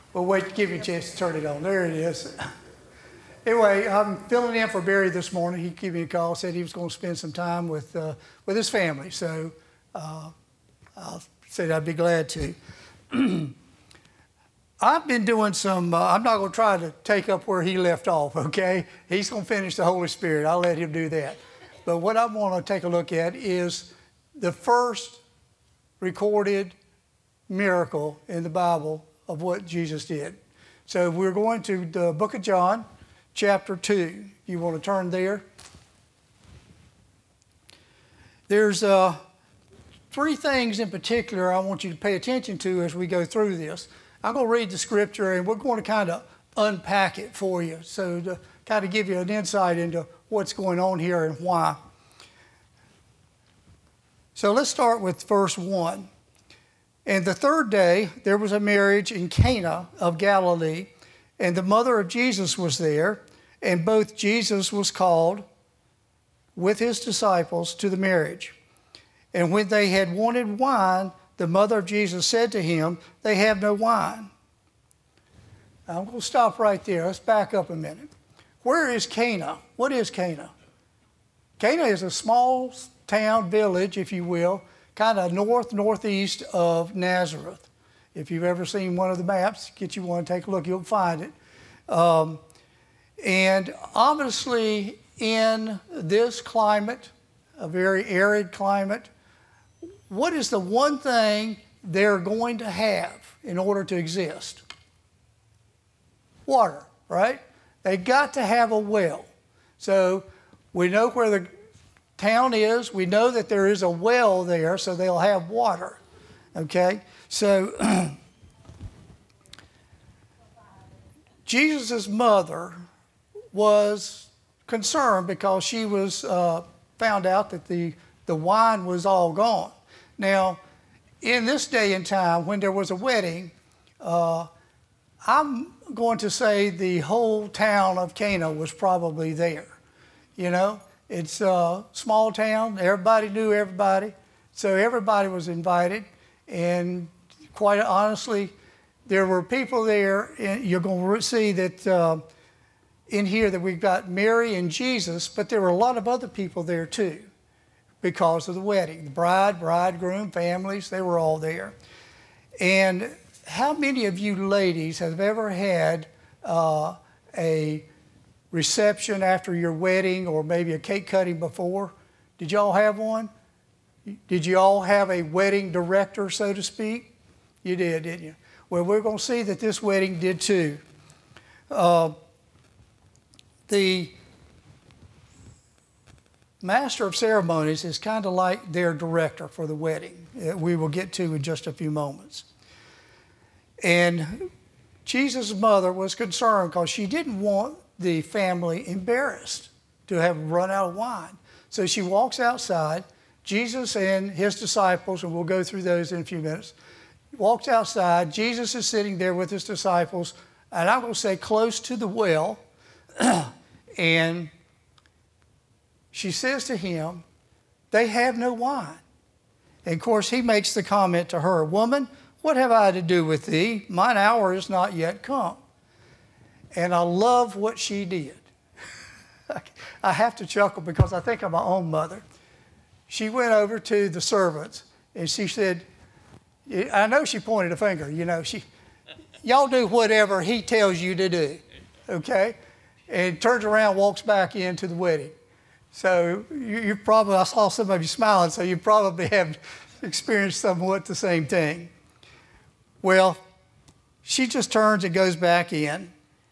We'll wait to give you a chance to turn it on. There it is. Anyway, I'm filling in for Barry this morning. He gave me a call, said he was going to spend some time with his family. So I said I'd be glad to. I've been doing some, I'm not going to try to take up where he left off, okay? He's going to finish the Holy Spirit. I'll let him do that. But what I want to take a look at is the first recorded miracle in the Bible of what Jesus did. So we're going to the book of John, chapter 2. You want to turn there? There's three things in particular I want you to pay attention to as we go through this. I'm going to read the scripture and we're going to kind of unpack it for you. So to kind of give you an insight into what's going on here and why. So let's start with verse 1. And the third day, there was a marriage in Cana of Galilee, and the mother of Jesus was there, and both Jesus was called with his disciples to the marriage. And when they had wanted wine, the mother of Jesus said to him, "They have no wine." Now, I'm going to stop right there. Let's back up a minute. Where is Cana? What is Cana? Cana is a small town, village, if you will, kind of northeast of Nazareth. If you've ever seen one of the maps, get you one, take a look, you'll find it. And obviously in this climate, a very arid climate, what is the one thing they're going to have in order to exist? Water, right? They got to have a well. So we know where the town is. We know that there is a well there, so they'll have water. Okay? So Jesus' mother was concerned because she was found out that the wine was all gone. Now, in this day and time, when there was a wedding, I'm going to say the whole town of Cana was probably there. You know? It's a small town. Everybody knew everybody. So everybody was invited. And quite honestly, there were people there. And you're going to see that in here that we've got Mary and Jesus, but there were a lot of other people there too because of the wedding. The bride, bridegroom, families, they were all there. And how many of you ladies have ever had a reception after your wedding or maybe a cake cutting before? Did y'all have one? Did you all have a wedding director, so to speak? You did, didn't you? Well, we're going to see that this wedding did too. The master of ceremonies is kind of like their director for the wedding. We will get to in just a few moments. And Jesus' mother was concerned because she didn't want the family embarrassed to have run out of wine. So she walks outside. Jesus and his disciples, and we'll go through those in a few minutes, walks outside. Jesus is sitting there with his disciples, and I'm going to say close to the well. And she says to him, "They have no wine." And of course, he makes the comment to her, "Woman, what have I to do with thee? Mine hour is not yet come." And I love what she did. I have to chuckle because I think of my own mother. She went over to the servants and she said, I know she pointed a finger, you know, y'all do whatever he tells you to do, okay? And turns around, walks back into the wedding. So you probably, I saw some of you smiling, so you probably have experienced somewhat the same thing. Well, she just turns and goes back in.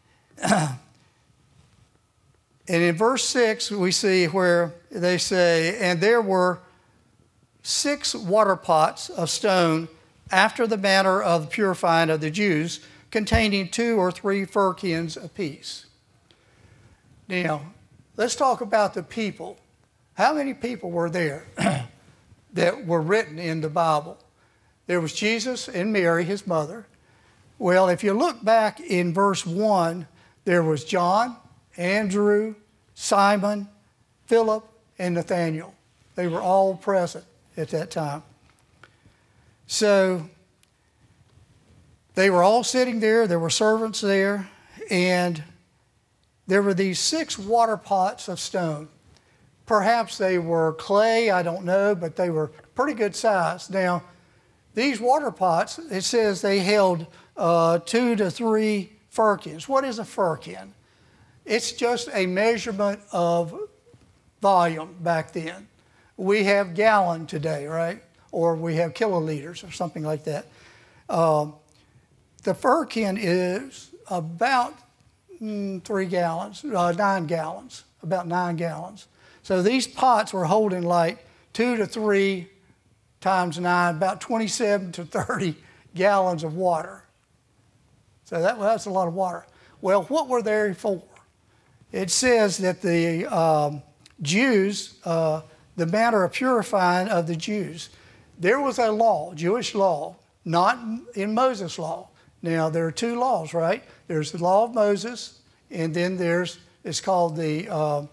And in verse 6, we see where they say, "And there were 6 water pots of stone after the manner of the purifying of the Jews, containing 2 or 3 firkins apiece." Now, let's talk about the people. How many people were there that were written in the Bible? There was Jesus and Mary, his mother. Well, if you look back in verse 1, there was John, Andrew, Simon, Philip, and Nathaniel. They were all present at that time. So They were all sitting there. There were servants there. And there were these 6 water pots of stone. Perhaps they were clay, I don't know, but they were pretty good size. Now, these water pots, it says they held 2 to 3 firkins. What is a firkin? It's just a measurement of volume back then. We have gallon today, right? Or we have kiloliters or something like that. The firkin is about 3 gallons, 9 gallons, about 9 gallons. So these pots were holding like 2 to 3 times 9, about 27 to 30 gallons of water. So that's a lot of water. Well, what were they for? It says that the Jews, the matter of purifying of the Jews, there was a law, Jewish law, not in Moses' law. Now, there are 2 laws, right? There's the law of Moses, and then it's called the,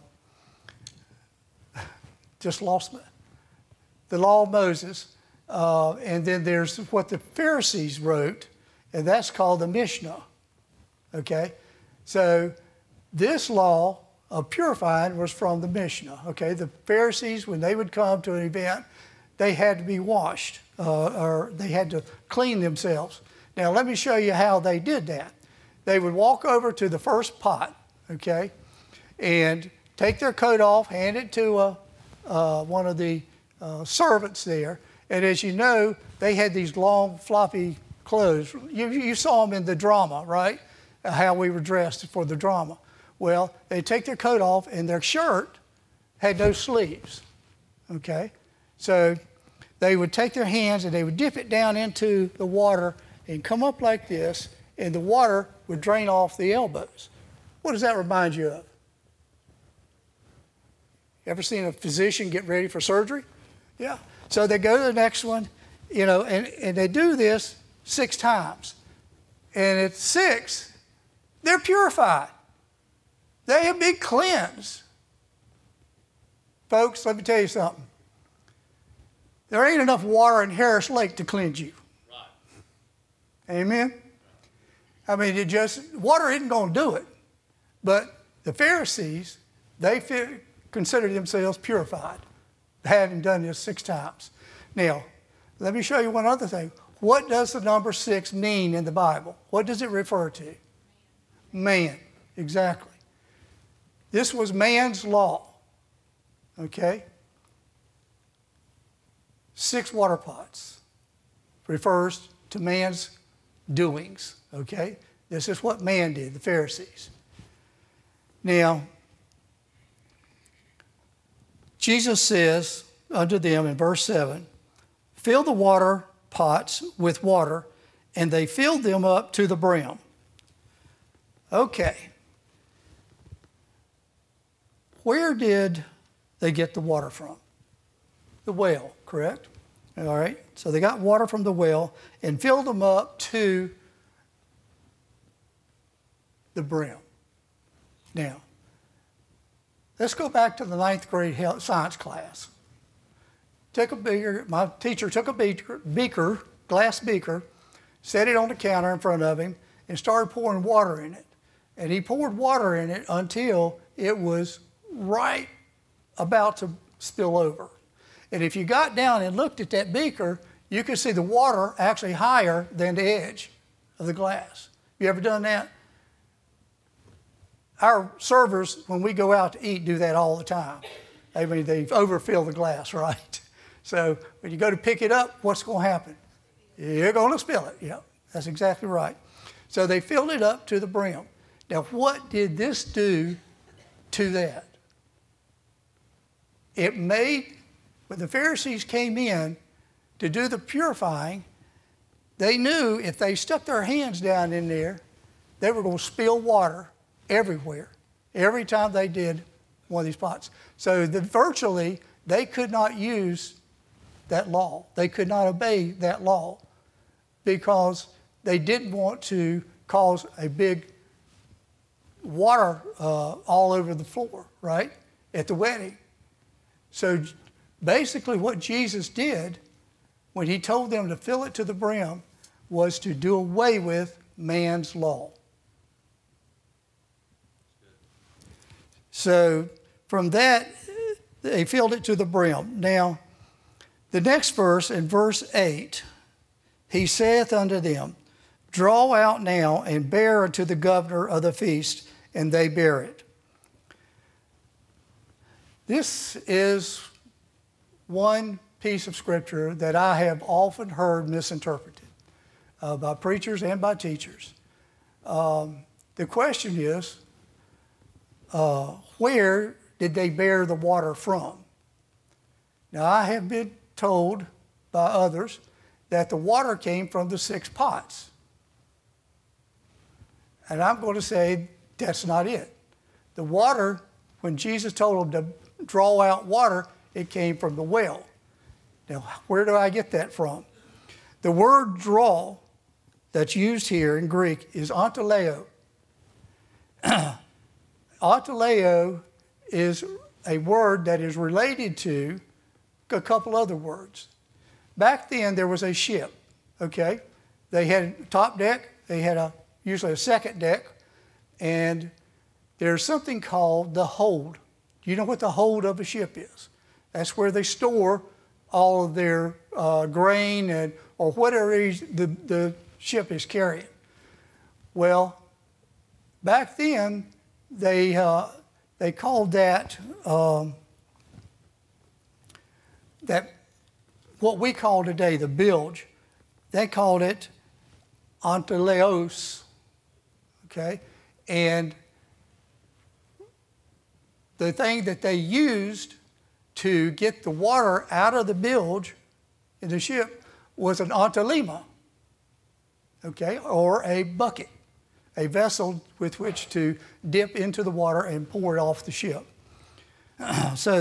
the law of Moses, and then there's what the Pharisees wrote, and that's called the Mishnah, okay? So this law of purifying was from the Mishnah, okay? The Pharisees, when they would come to an event, they had to be washed, or they had to clean themselves. Now, let me show you how they did that. They would walk over to the first pot, okay, and take their coat off, hand it to one of the servants there. And as you know, they had these long, floppy clothes. You saw them in the drama, right? How we were dressed for the drama. Well, they take their coat off, and their shirt had no sleeves, okay? So they would take their hands, and they would dip it down into the water and come up like this, and the water would drain off the elbows. What does that remind you of? Ever seen a physician get ready for surgery? Yeah. So they go to the next one, and they do this 6 times. And at 6, they're purified. They have been cleansed. Folks, let me tell you something. There ain't enough water in Harris Lake to cleanse you. Right. Amen? I mean, water isn't going to do it. But the Pharisees, they considered themselves purified, having done this 6 times. Now, let me show you one other thing. What does the number 6 mean in the Bible? What does it refer to? Man, exactly. This was man's law, okay? 6 water pots refers to man's doings, okay? This is what man did, the Pharisees. Now, Jesus says unto them in verse 7, fill the water pots with water, and they filled them up to the brim. Okay. Where did they get the water from? The well, correct? All right. So they got water from the well and filled them up to the brim. Now, let's go back to the 9th grade science class. My teacher took a beaker, glass beaker, set it on the counter in front of him, and started pouring water in it. And he poured water in it until it was right about to spill over. And if you got down and looked at that beaker, you could see the water actually higher than the edge of the glass. You ever done that? Our servers, when we go out to eat, do that all the time. I mean, they overfill the glass, right? So when you go to pick it up, what's going to happen? You're going to spill it. Yeah, that's exactly right. So they filled it up to the brim. Now, what did this do to that? It made, when the Pharisees came in to do the purifying, they knew if they stuck their hands down in there, they were going to spill water everywhere, every time they did one of these pots. So virtually, they could not use that law. They could not obey that law because they didn't want to cause a big water all over the floor, right, at the wedding. So basically what Jesus did when he told them to fill it to the brim was to do away with man's law. So from that, they filled it to the brim. Now, the next verse, in verse 8, he saith unto them, draw out now and bear unto the governor of the feast, and they bear it. This is one piece of scripture that I have often heard misinterpreted by preachers and by teachers. The question is, where did they bear the water from? Now, I have been told by others that the water came from the 6 pots. And I'm going to say that's not it. The water, when Jesus told them to draw out water, it came from the well. Now, where do I get that from? The word draw that's used here in Greek is onteleo. Onteleo is a word that is related to a couple other words. Back then, there was a ship, okay? They had top deck, they had usually a second deck, and there's something called the hold. You know what the hold of a ship is? That's where they store all of their grain or whatever the ship is carrying. Well, back then, they called that what we call today the bilge. They called it onteleos, okay? And the thing that they used to get the water out of the bilge in the ship was an ontelema, okay, or a bucket, a vessel with which to dip into the water and pour it off the ship. So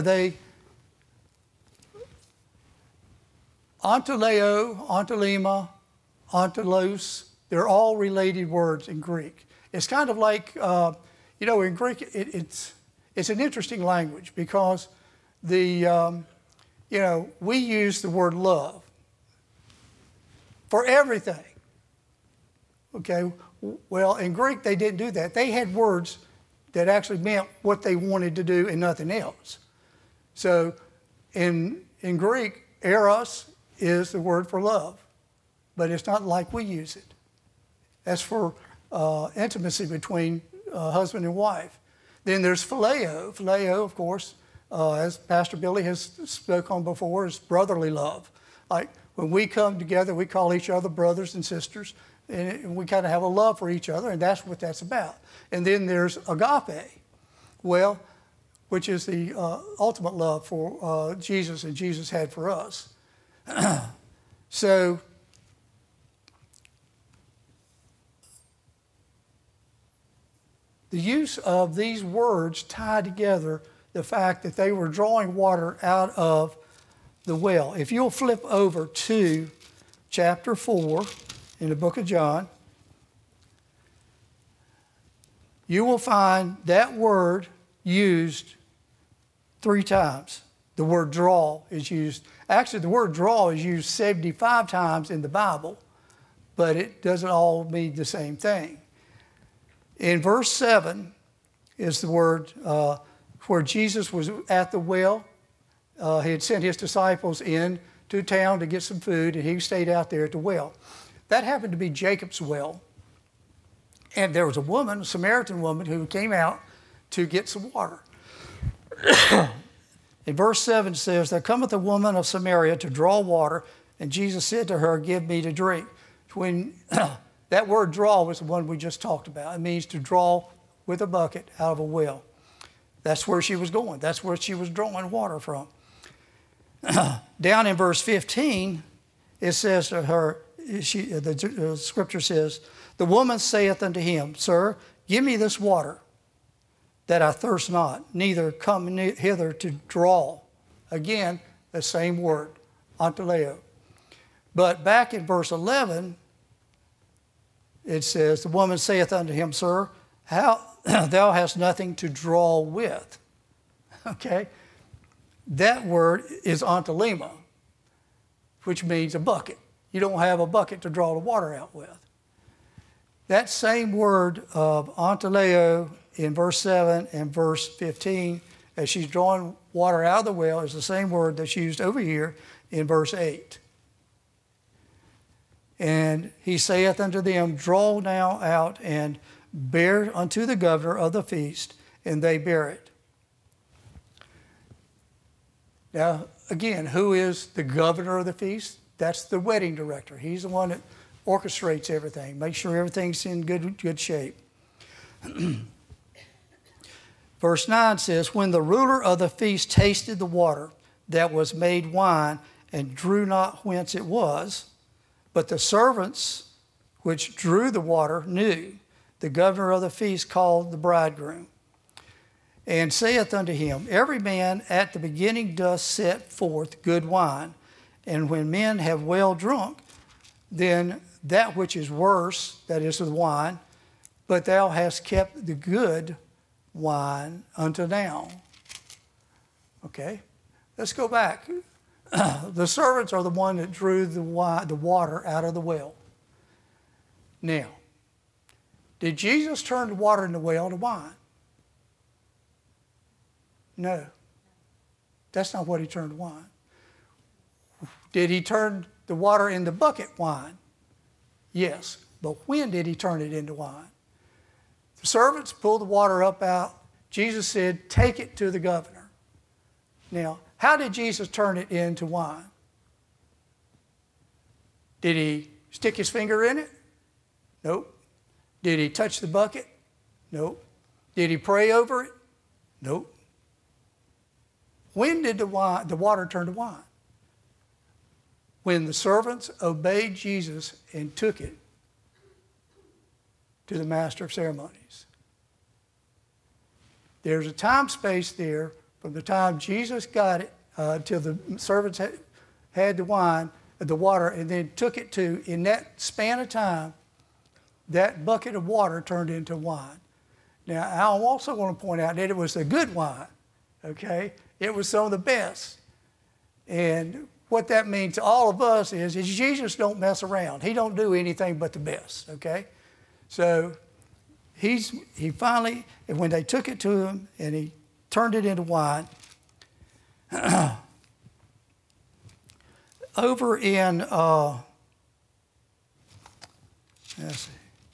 onteleo, ontelema, ontelos, they're all related words in Greek. It's kind of like, in Greek, it's an interesting language because we use the word love for everything. Okay, well, in Greek, they didn't do that. They had words that actually meant what they wanted to do and nothing else. So in Greek, eros is the word for love, but it's not like we use it. That's for intimacy between husband and wife. Then there's phileo. Phileo, of course, as Pastor Billy has spoken on before, is brotherly love. Like when we come together, we call each other brothers and sisters, and we kind of have a love for each other, and that's what that's about. And then there's agape, which is the ultimate love for Jesus and Jesus had for us. So the use of these words tie together the fact that they were drawing water out of the well. If you'll flip over to chapter 4 in the book of John, you will find that word used 3 times. The word draw is used. Actually, the word draw is used 75 times in the Bible, but it doesn't all mean the same thing. In verse 7 is the word where Jesus was at the well. He had sent his disciples in to town to get some food, and he stayed out there at the well. That happened to be Jacob's well. And there was a woman, a Samaritan woman, who came out to get some water. In verse 7 says, there cometh a woman of Samaria to draw water, and Jesus said to her, give me to drink. When that word draw was the one we just talked about. It means to draw with a bucket out of a well. That's where she was going. That's where she was drawing water from. Down in verse 15, it says to her, the scripture says, the woman saith unto him, Sir, give me this water, that I thirst not, neither come hither to draw. Again, the same word, onteleo. But back in verse 11, it says, the woman saith unto him, Sir, thou hast nothing to draw with. Okay? That word is ontelema, which means a bucket, you don't have a bucket to draw the water out with. That same word of anteleo in verse 7 and verse 15, as she's drawing water out of the well, is the same word that's used over here in verse 8. And he saith unto them, draw now out and bear unto the governor of the feast, and they bear it. Now, again, who is the governor of the feast? That's the wedding director. He's the one that orchestrates everything, makes sure everything's in good shape. Verse 9 says, when the ruler of the feast tasted the water that was made wine, and drew not whence it was, but the servants which drew the water knew, the governor of the feast called the bridegroom, and saith unto him, every man at the beginning doth set forth good wine, and when men have well drunk, then that which is worse, that is the wine, but thou hast kept the good wine unto now. Okay, let's go back. The servants are the one that drew the water out of the well. Now, did Jesus turn the water in the well to wine? No. That's not what he turned to wine. Did he turn the water in the bucket wine? Yes. But when did he turn it into wine? The servants pulled the water up out. Jesus said, take it to the governor. Now, how did Jesus turn it into wine? Did he stick his finger in it? Nope. Did he touch the bucket? Nope. Did he pray over it? Nope. When did the water turn to wine? When the servants obeyed Jesus and took it to the master of ceremonies. There's a time space there from the time Jesus got it till the servants had the water, and then took it to, in that span of time, that bucket of water turned into wine. Now, I also want to point out that it was a good wine, okay? It was some of the best. And what that means to all of us is Jesus don't mess around. He don't do anything but the best, okay? So he finally, and when they took it to him and he turned it into wine, over in, let's see,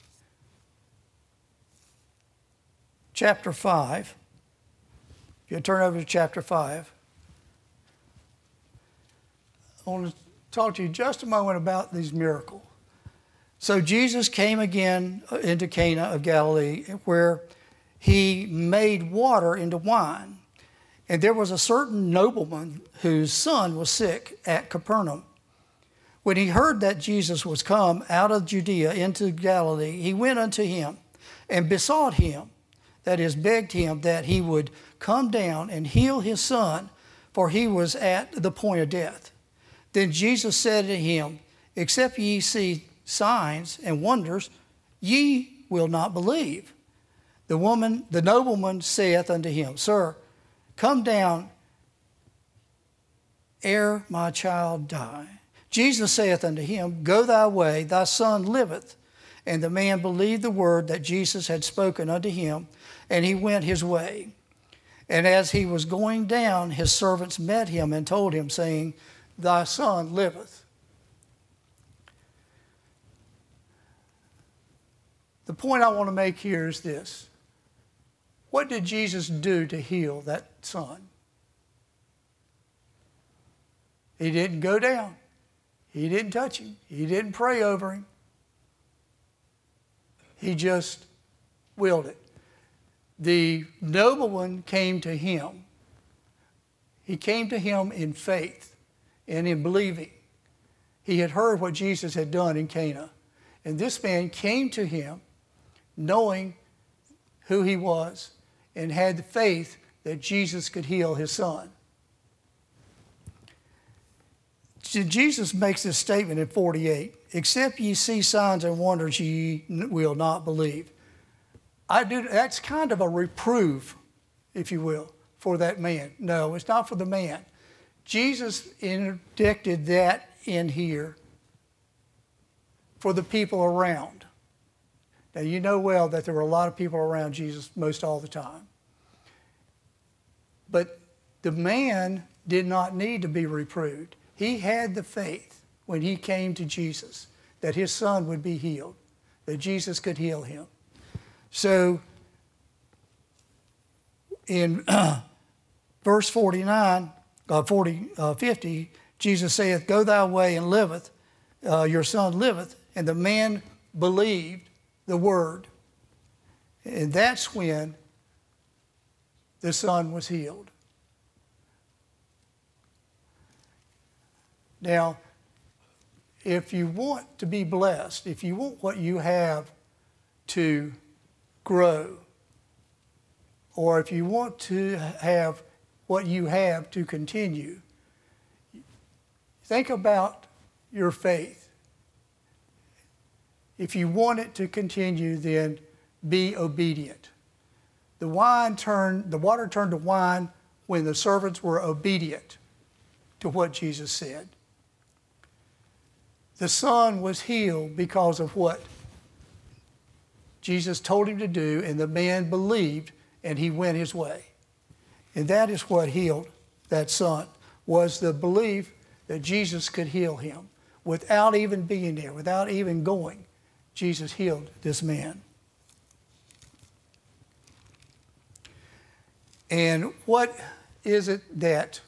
chapter 5, if you turn over to chapter 5, I want to talk to you just a moment about these miracles. So Jesus came again into Cana of Galilee, where he made water into wine. And there was a certain nobleman whose son was sick at Capernaum. When he heard that Jesus was come out of Judea into Galilee, he went unto him and besought him, that is, begged him that he would come down and heal his son, for he was at the point of death. Then Jesus said to him, except ye see signs and wonders, ye will not believe. The nobleman saith unto him, Sir, come down ere my child die. Jesus saith unto him, Go thy way, thy son liveth. And the man believed the word that Jesus had spoken unto him, and he went his way. And as he was going down, his servants met him and told him, saying, Thy son liveth. The point I want to make here is this. What did Jesus do to heal that son? He didn't go down. He didn't touch him. He didn't pray over him. He just willed it. The nobleman came to him. He came to him in faith and in believing. He had heard what Jesus had done in Cana. And this man came to him knowing who he was and had the faith that Jesus could heal his son. Jesus makes this statement in 48, except ye see signs and wonders, ye will not believe. That's kind of a reproof, if you will, for that man. No, it's not for the man. Jesus interdicted that in here for the people around. Now, you know well that there were a lot of people around Jesus most all the time. But the man did not need to be reproved. He had the faith when he came to Jesus that his son would be healed, that Jesus could heal him. So in verse 50, Jesus saith, Go thy way and liveth, your son liveth. And the man believed the word. And that's when the son was healed. Now, if you want to be blessed, if you want what you have to grow, or if you want to have what you have to continue, think about your faith. If you want it to continue, then be obedient. The water turned to wine when the servants were obedient to what Jesus said. The son was healed because of what Jesus told him to do, and the man believed, and he went his way. And that is what healed that son, was the belief that Jesus could heal him. Without even being there, without even going, Jesus healed this man. And what is it that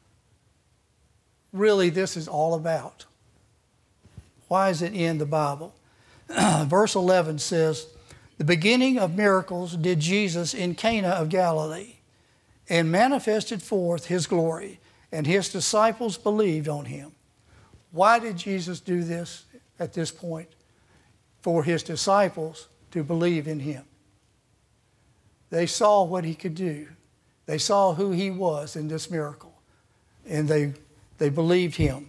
really this is all about? Why is it in the Bible? Verse 11 says, The beginning of miracles did Jesus in Cana of Galilee, and manifested forth his glory, and his disciples believed on him. Why did Jesus do this at this point? For his disciples to believe in him. They saw what he could do. They saw who he was in this miracle, and they believed him.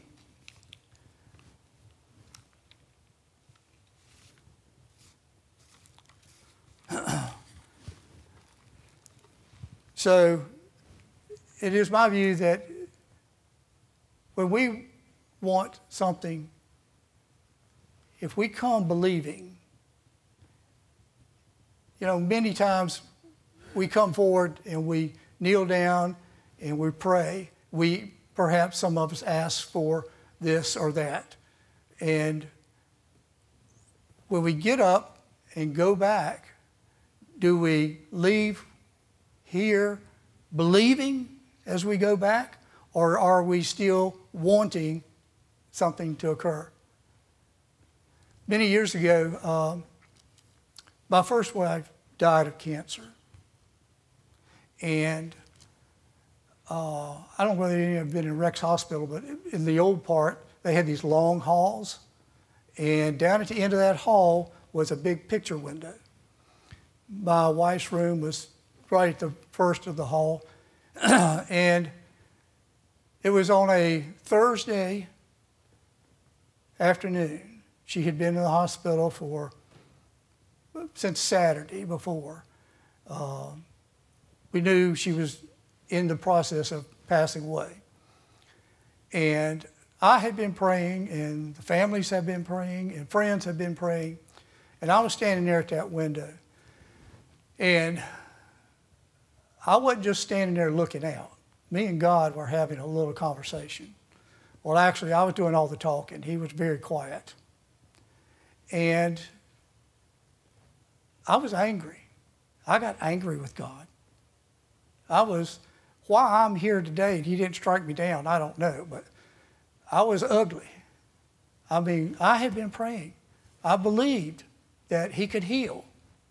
So it is my view that when we want something, if we come believing, many times we come forward and we kneel down and we pray. Perhaps some of us ask for this or that. And when we get up and go back, do we leave here believing as we go back, or are we still wanting something to occur? Many years ago, my first wife died of cancer. And I don't know whether any of you have been in Rex Hospital, but in the old part, they had these long halls. And down at the end of that hall was a big picture window. My wife's room was right at the first of the hall. And it was on a Thursday afternoon. She had been in the hospital since Saturday before. We knew she was in the process of passing away. And I had been praying, and the families had been praying, and friends had been praying. And I was standing there at that window. And I wasn't just standing there looking out. Me and God were having a little conversation. Well, actually, I was doing all the talking. He was very quiet. And I was angry. I got angry with God. Why I'm here today and he didn't strike me down, I don't know, but I was ugly. I mean, I had been praying. I believed that he could heal.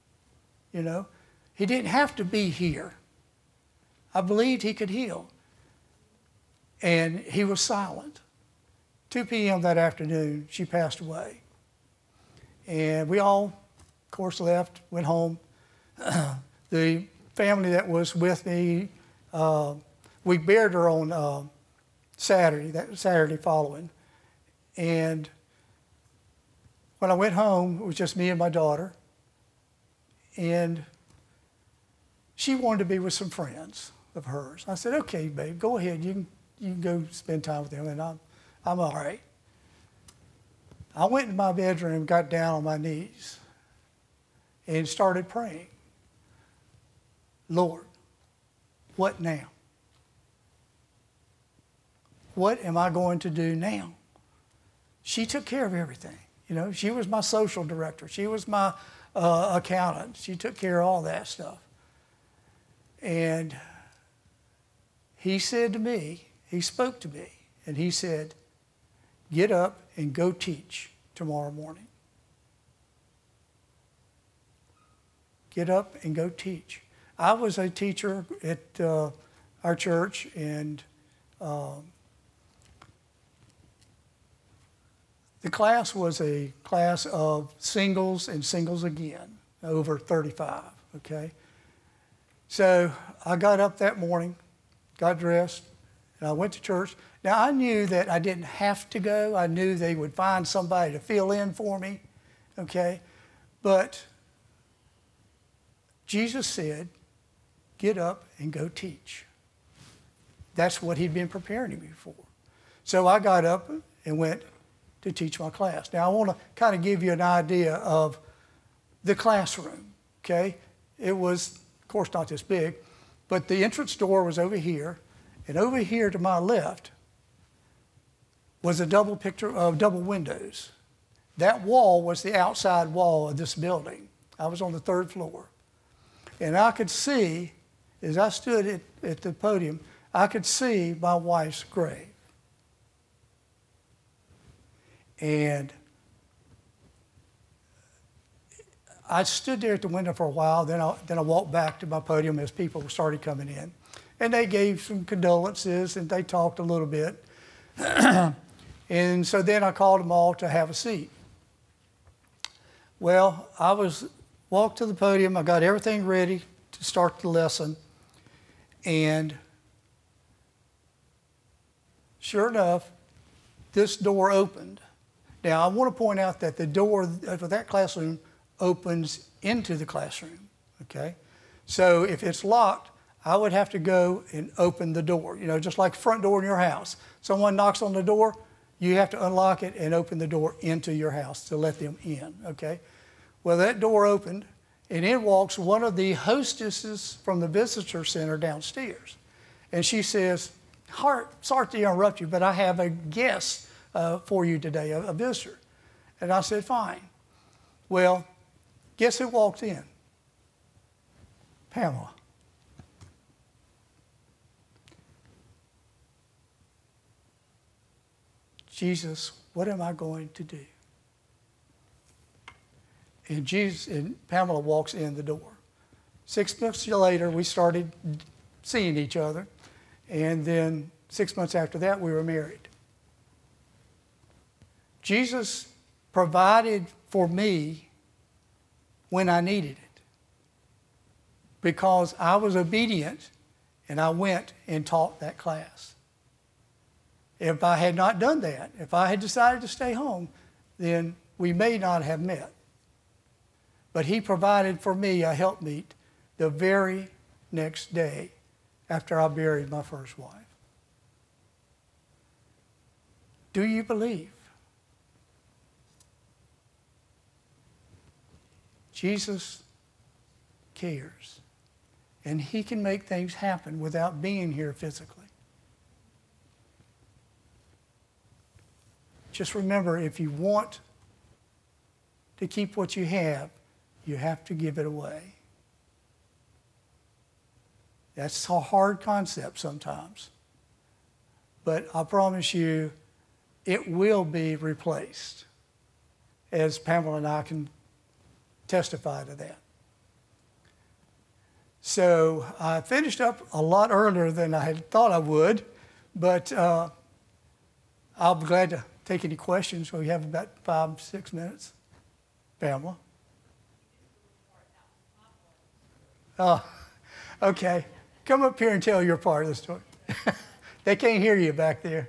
He didn't have to be here. I believed he could heal. And he was silent. 2 p.m. that afternoon, she passed away. And we all, of course, left, went home. The family that was with me, we buried her on that Saturday following. And when I went home, it was just me and my daughter. And she wanted to be with some friends of hers. I said, okay, babe, go ahead. You can go spend time with them, and I'm all right. I went in my bedroom, got down on my knees, and started praying. Lord, what now? What am I going to do now? She took care of everything. You know, she was my social director. She was my accountant. She took care of all that stuff. And he said to me, he spoke to me, and he said, get up and go teach tomorrow morning. Get up and go teach. I was a teacher at our church, and the class was a class of singles and singles again, over 35, okay? So I got up that morning, got dressed, and I went to church. Now, I knew that I didn't have to go. I knew they would find somebody to fill in for me, okay? But Jesus said, get up and go teach. That's what he'd been preparing me for. So I got up and went to teach my class. Now, I want to kind of give you an idea of the classroom, okay? It was, of course, not this big, but the entrance door was over here, and over here to my left was a double picture of double windows. That wall was the outside wall of this building. I was on the 3rd floor. And I could see, as I stood at the podium, I could see my wife's grave. And I stood there at the window for a while, then I walked back to my podium as people started coming in. And they gave some condolences, and they talked a little bit. And so then I called them all to have a seat. Well, I walked to the podium, I got everything ready to start the lesson, and sure enough, this door opened. Now, I want to point out that the door for that classroom opens into the classroom, okay? So if it's locked, I would have to go and open the door, you know, just like the front door in your house. Someone knocks on the door, you have to unlock it and open the door into your house to let them in, okay? Well, that door opened, and in walks one of the hostesses from the visitor center downstairs. And she says, Hart, sorry to interrupt you, but I have a guest for you today, a visitor. And I said, fine. Well, guess who walked in? Pamela. Jesus, what am I going to do? And Pamela walks in the door. 6 months later, we started seeing each other. And then 6 months after that, we were married. Jesus provided for me when I needed it because I was obedient and I went and taught that class. If I had not done that, if I had decided to stay home, then we may not have met. But he provided for me a helpmeet the very next day after I buried my first wife. Do you believe? Jesus cares, and he can make things happen without being here physically. Just remember, if you want to keep what you have to give it away. That's a hard concept sometimes, but I promise you it will be replaced, as Pamela and I can testify to that. So I finished up a lot earlier than I had thought I would, but I'll be glad to take any questions. We have about 5-6 minutes. Pamela? Oh, okay. Come up here and tell your part of the story. They can't hear you back there.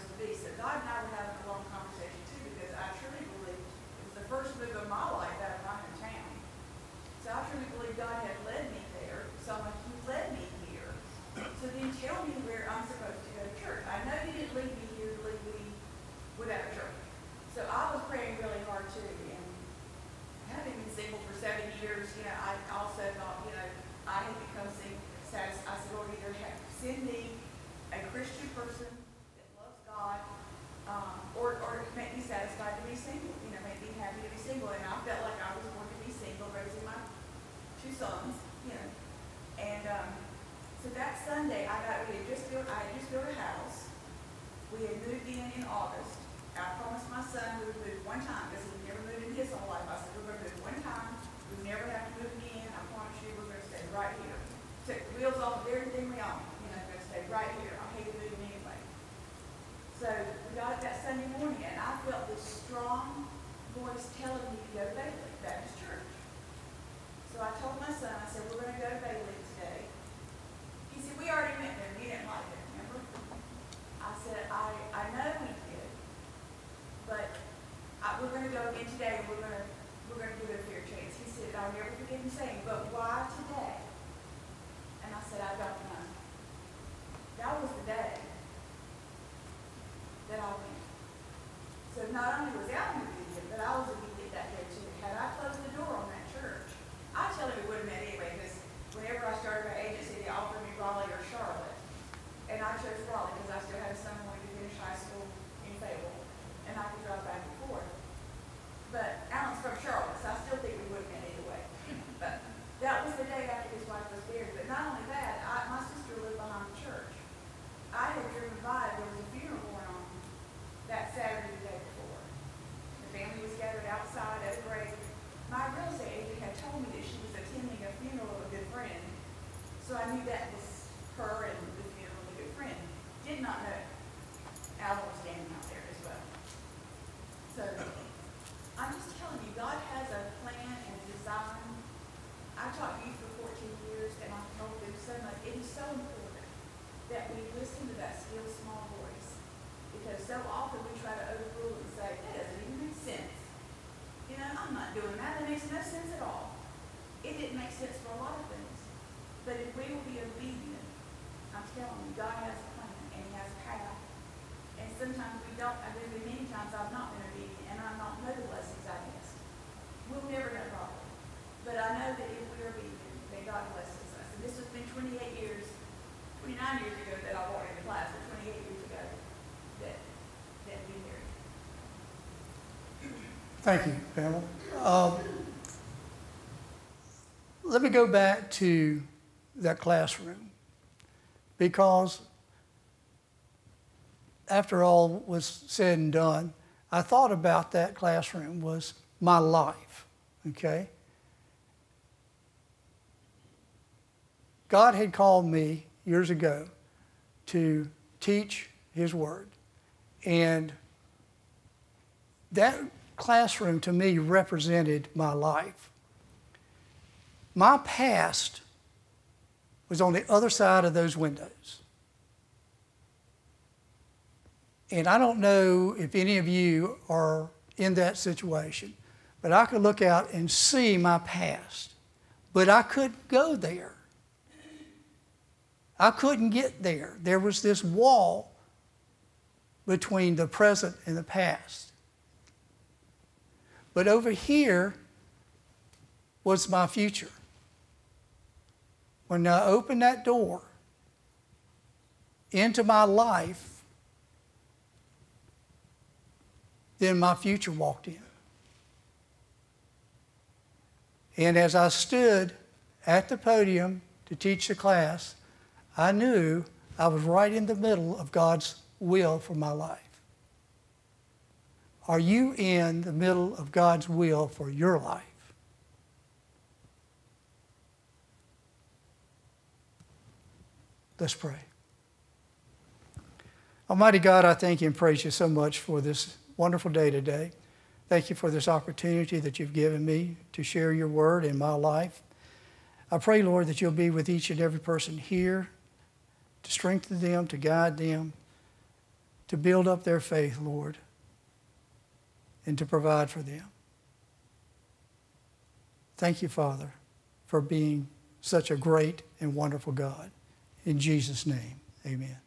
to be. So God and I were having a long conversation too, because I truly believe it was the first move of my life out of my hometown. So I truly believe God had led me there. So I'm like, He led me here. So then tell me where I'm supposed to go to church. I know He didn't lead me here to lead me without a church. So I was praying really hard too. And having been single for 7 years, I also thought, I had become satisfied. I said, Lord, either send me a Christian person that loves God, or make me satisfied to be single, make me happy to be single. And I felt like I was born to be single, raising my 2 sons, And so that Sunday, I had just built a house. We had moved in August. I promised my son we would move one time, because he'd never moved in his whole life. I said, we're going to move one time. We never have to move again. I promise you, we're going to stay right here. Took the wheels off of everything we own. We're going to stay right here. I hate moving anyway. So we got up that Sunday morning, and I felt this strong voice telling me to go to Bailey Baptist Church. So I told my son, I said, we're going to go to Bailey today. He said, we already went there. We didn't like it, remember? I said, I know we did, but we're going to go again today, and we're going to give it a fair chance. He said, I'll never forget him saying, but why today? And I said, I don't know. That was the day that I went. So not only was I obedient, but I was obedient that day too. Had I closed the door on that church, I tell you we would have met anyway, because whenever I started my agency, they offered me Raleigh or Charlotte. And I chose Raleigh because I still had a son wanting to finish high school in Fayetteville, and I could drive back and forth. But Alan's from Charlotte, so I still think we would have met either way. But that was the day after his wife was buried. But not only that, my sister lived behind the church. I had driven by, there was a funeral going on that Saturday the day before. The family was gathered outside at a grave. My real estate agent had told me that she was attending a funeral of a good friend. So I knew that was her and the funeral of a good friend. Did not know Alan was standing out there as well. So I'm just telling you, God has a plan and a design. I taught youth for 14 years, and I've told them so much. It is so important that we listen to that still small voice, because so often we try to overrule and say, that doesn't even make sense. I'm not doing that. That makes no sense at all. It didn't make sense for a lot of things. But if we will be obedient, I'm telling you, God has a plan and He has a path. And sometimes we don't. Many times I've not been obedient, and I not know the lessons I missed. We'll never know properly. But I know that if we are obedient, then God blesses us. And this has been 29 years ago that I walked into class, or 28 years ago that we married. Thank you, Pamela. Let me go back to that classroom, because after all was said and done, I thought about that classroom was my life, okay? God had called me years ago to teach His Word, and that classroom to me represented my life. My past was on the other side of those windows. And I don't know if any of you are in that situation, but I could look out and see my past, but I couldn't go there. I couldn't get there. There was this wall between the present and the past. But over here was my future. When I opened that door into my life, then my future walked in. And as I stood at the podium to teach the class, I knew I was right in the middle of God's will for my life. Are you in the middle of God's will for your life? Let's pray. Almighty God, I thank you and praise you so much for this wonderful day today. Thank you for this opportunity that you've given me to share your word in my life. I pray, Lord, that you'll be with each and every person here, to strengthen them, to guide them, to build up their faith, Lord, and to provide for them. Thank you, Father, for being such a great and wonderful God. In Jesus' name, amen.